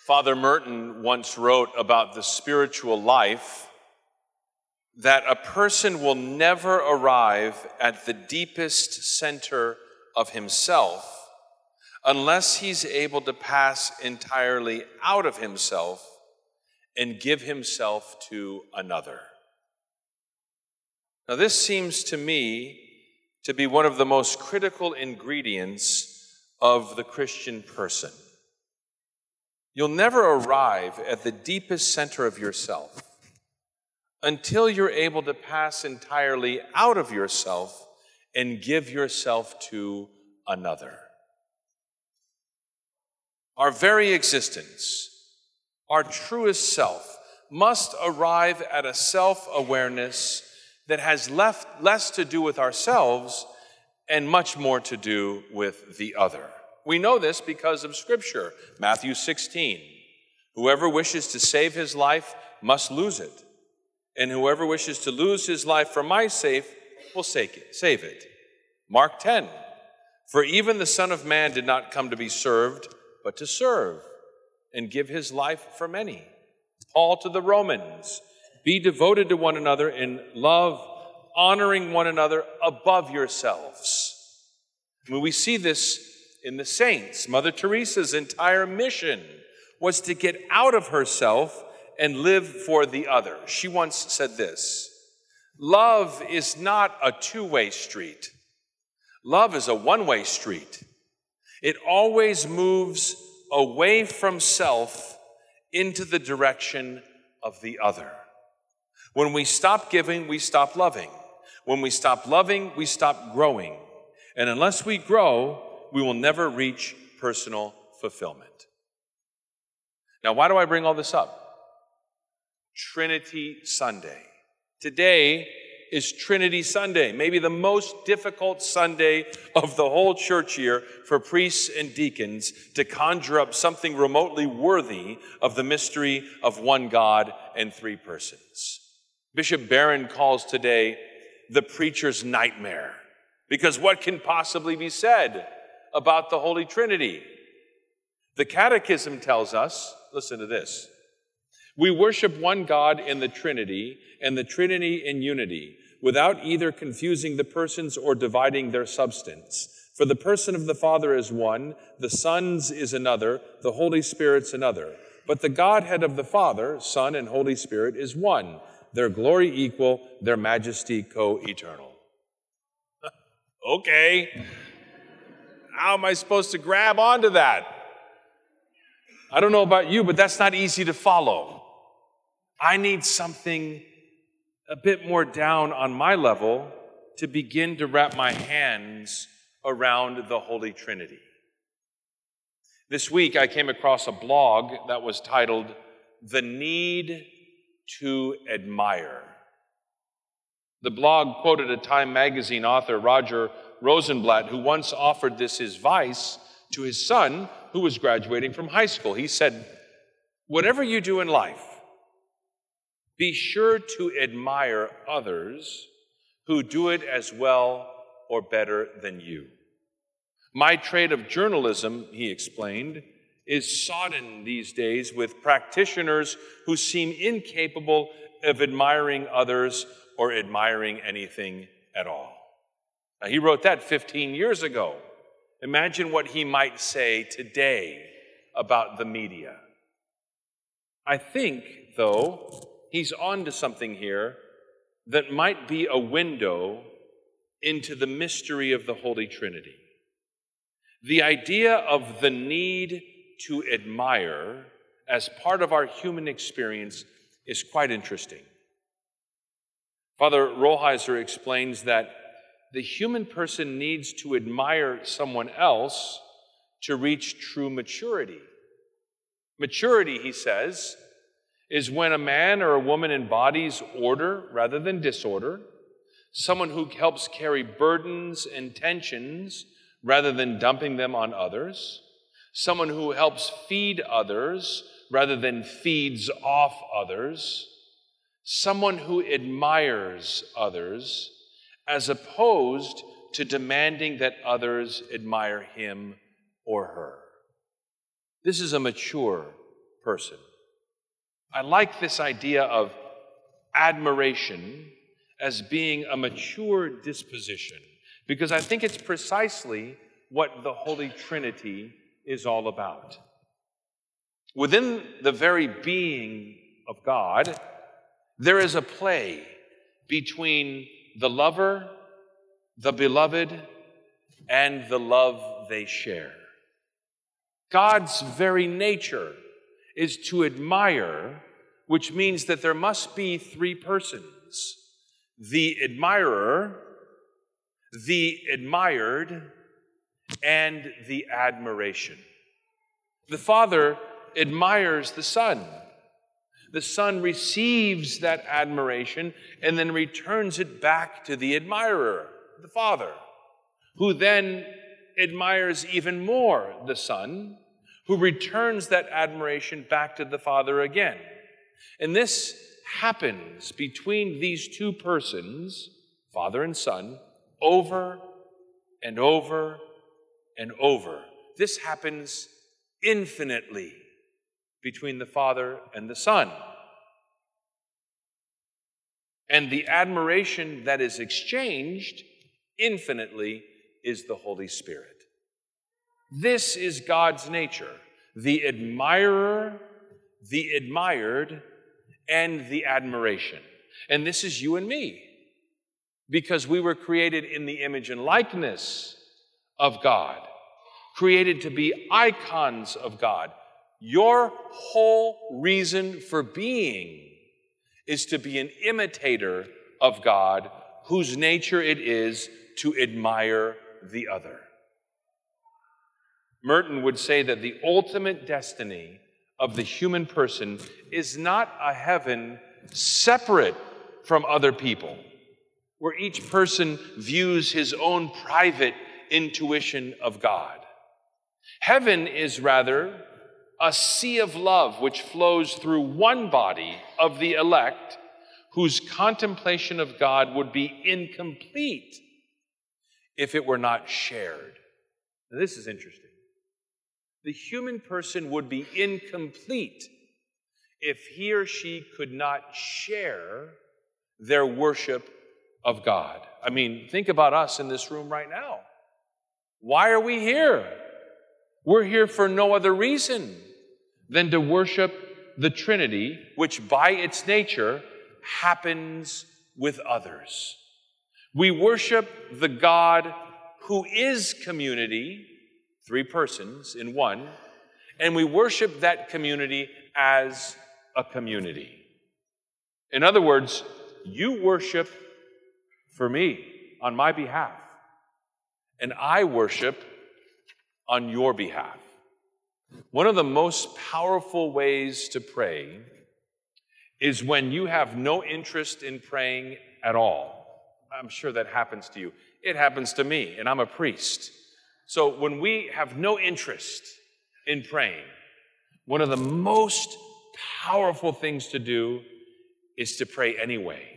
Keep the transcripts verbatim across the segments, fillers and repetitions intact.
Father Merton once wrote about the spiritual life that a person will never arrive at the deepest center of himself unless he's able to pass entirely out of himself and give himself to another. Now, this seems to me to be one of the most critical ingredients of the Christian person. You'll never arrive at the deepest center of yourself until you're able to pass entirely out of yourself and give yourself to another. Our very existence, our truest self, must arrive at a self-awareness that has left less to do with ourselves and much more to do with the other. We know this because of Scripture. Matthew sixteen, whoever wishes to save his life must lose it, and whoever wishes to lose his life for my sake will save it. Mark ten, for even the Son of Man did not come to be served, but to serve and give his life for many. Paul to the Romans, be devoted to one another in love, honoring one another above yourselves. I mean, we see this in the saints. Mother Teresa's entire mission was to get out of herself and live for the other. She once said this: love is not a two-way street. Love is a one-way street. It always moves away from self into the direction of the other. When we stop giving, we stop loving. When we stop loving, we stop growing. And unless we grow, we will never reach personal fulfillment. Now, why do I bring all this up? Trinity Sunday. Today is Trinity Sunday, maybe the most difficult Sunday of the whole church year for priests and deacons to conjure up something remotely worthy of the mystery of one God and three persons. Bishop Barron calls today the preacher's nightmare, because what can possibly be said about the Holy Trinity? The Catechism tells us, listen to this, we worship one God in the Trinity and the Trinity in unity, without either confusing the persons or dividing their substance. For the person of the Father is one, the Son's is another, the Holy Spirit's another. But the Godhead of the Father, Son, and Holy Spirit is one, their glory equal, their majesty co-eternal. Okay. How am I supposed to grab onto that? I don't know about you, but that's not easy to follow. I need something a bit more down on my level to begin to wrap my hands around the Holy Trinity. This week, I came across a blog that was titled, The Need to Admire. The blog quoted a Time magazine author, Roger Rosenblatt, who once offered this advice to his son, who was graduating from high school. He said, whatever you do in life, be sure to admire others who do it as well or better than you. My trade of journalism, he explained, is sodden these days with practitioners who seem incapable of admiring others or admiring anything at all. Now, he wrote that fifteen years ago. Imagine what he might say today about the media. I think, though, he's on to something here that might be a window into the mystery of the Holy Trinity. The idea of the need to admire as part of our human experience is quite interesting. Father Rollheiser explains that the human person needs to admire someone else to reach true maturity. Maturity, he says, is when a man or a woman embodies order rather than disorder, someone who helps carry burdens and tensions rather than dumping them on others, someone who helps feed others rather than feeds off others, someone who admires others as opposed to demanding that others admire him or her. This is a mature person. I like this idea of admiration as being a mature disposition, because I think it's precisely what the Holy Trinity is all about. Within the very being of God, there is a play between the lover, the beloved, and the love they share. God's very nature is to admire, which means that there must be three persons: the admirer, the admired, and the admiration. The Father admires the Son. The Son receives that admiration and then returns it back to the admirer, the Father, who then admires even more the Son, who returns that admiration back to the Father again. And this happens between these two persons, Father and Son, over and over and over. This happens infinitely between the Father and the Son. And the admiration that is exchanged infinitely is the Holy Spirit. This is God's nature: the admirer, the admired, and the admiration. And this is you and me, because we were created in the image and likeness of God, created to be icons of God. Your whole reason for being is to be an imitator of God, whose nature it is to admire the other. Merton would say that the ultimate destiny of the human person is not a heaven separate from other people, where each person views his own private intuition of God. Heaven is rather a sea of love which flows through one body of the elect, whose contemplation of God would be incomplete if it were not shared. Now, this is interesting. The human person would be incomplete if he or she could not share their worship of God. I mean, think about us in this room right now. Why are we here? We're here for no other reason than to worship the Trinity, which by its nature happens with others. We worship the God who is community, three persons in one, and we worship that community as a community. In other words, you worship for me on my behalf, and I worship on your behalf. One of the most powerful ways to pray is when you have no interest in praying at all. I'm sure that happens to you. It happens to me, and I'm a priest. So when we have no interest in praying, one of the most powerful things to do is to pray anyway.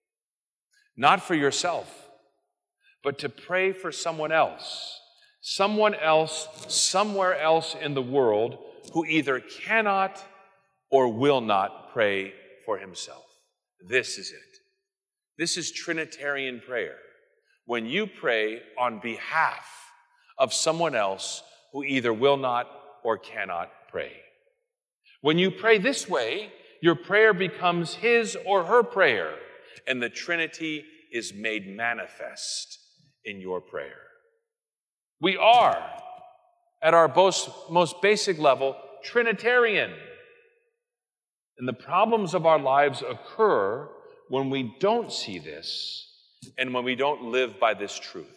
Not for yourself, but to pray for someone else. Someone else, somewhere else in the world, who either cannot or will not pray for himself. This is it. This is Trinitarian prayer. When you pray on behalf of someone else who either will not or cannot pray. When you pray this way, your prayer becomes his or her prayer, and the Trinity is made manifest in your prayer. We are, at our most, most basic level, Trinitarian. And the problems of our lives occur when we don't see this and when we don't live by this truth.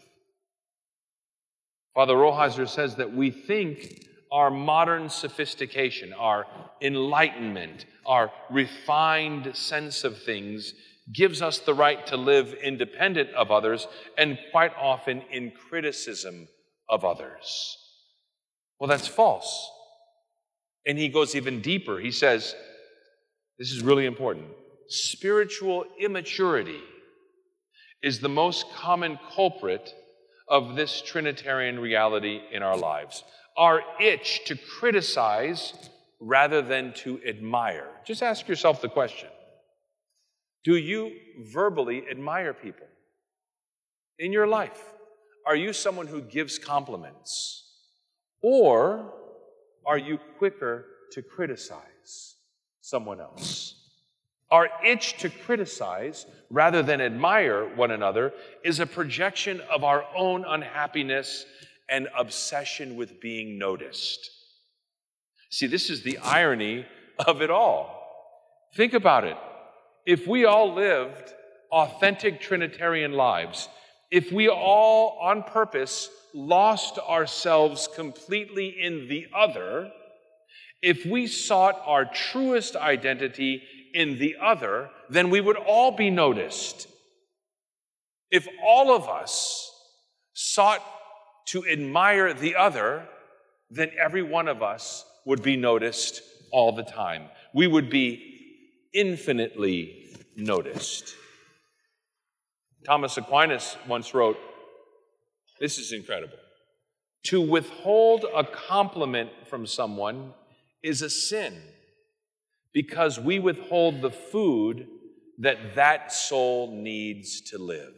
Father Rollheiser says that we think our modern sophistication, our enlightenment, our refined sense of things gives us the right to live independent of others and quite often in criticism of others. Well, that's false. And he goes even deeper. He says, this is really important, spiritual immaturity is the most common culprit of this Trinitarian reality in our lives. Our itch to criticize rather than to admire? Just ask yourself the question. Do you verbally admire people in your life? Are you someone who gives compliments? Or are you quicker to criticize someone else? Our itch to criticize rather than admire one another is a projection of our own unhappiness and obsession with being noticed. See, this is the irony of it all. Think about it. If we all lived authentic Trinitarian lives, if we all on purpose lost ourselves completely in the other, if we sought our truest identity in the other, then we would all be noticed. If all of us sought to admire the other, then every one of us would be noticed all the time. We would be infinitely noticed. Thomas Aquinas once wrote, this is incredible, to withhold a compliment from someone is a sin because we withhold the food that that soul needs to live.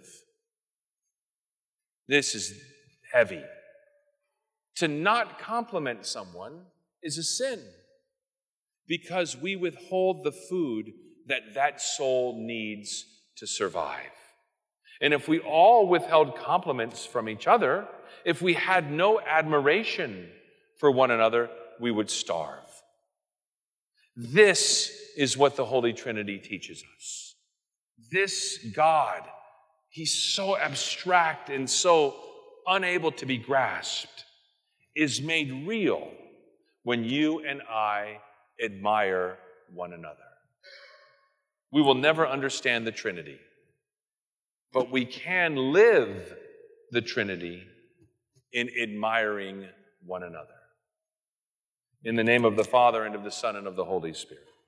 This is heavy. To not compliment someone is a sin because we withhold the food that that soul needs to survive. And if we all withheld compliments from each other, if we had no admiration for one another, we would starve. This is what the Holy Trinity teaches us. This God, he's so abstract and so unable to be grasped, is made real when you and I admire one another. We will never understand the Trinity, but we can live the Trinity in admiring one another. In the name of the Father, and of the Son, and of the Holy Spirit.